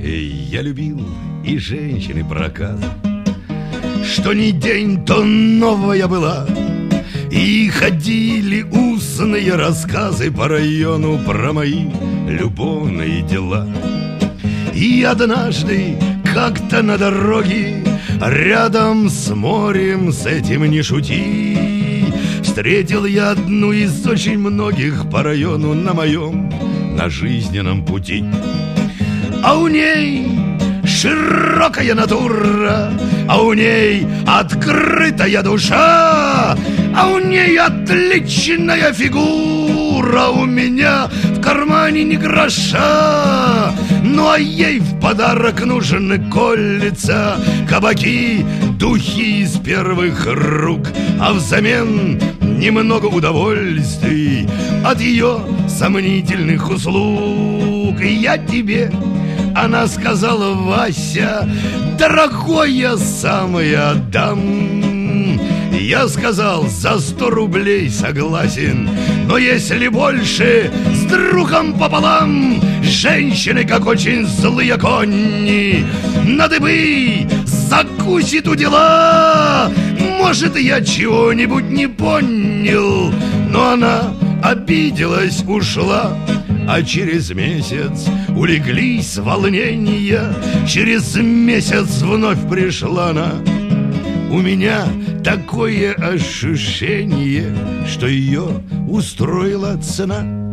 Я любил и женщины проказы, что ни день, то новая была. И ходили устные рассказы по району про мои любовные дела. И однажды как-то на дороге, рядом с морем, с этим не шути, встретил я одну из очень многих по району на моем, на жизненном пути. А у ней широкая натура, а у ней открытая душа, а у ней отличная фигура, у меня в кармане ни гроша. Ну а ей в подарок нужны кольца, кабаки, духи из первых рук, а взамен немного удовольствий от ее сомнительных услуг. И я тебе, она сказала, Вася, дорогой, я самое отдам. Я сказал, за 100 рублей согласен, но если больше, с другом пополам. Женщины, как очень злые кони, на дыбы закусит у дела. Может, я чего-нибудь не понял, но она обиделась, ушла. А через месяц улеглись волнения, через месяц вновь пришла она. У меня такое ощущение, что ее устроила цена.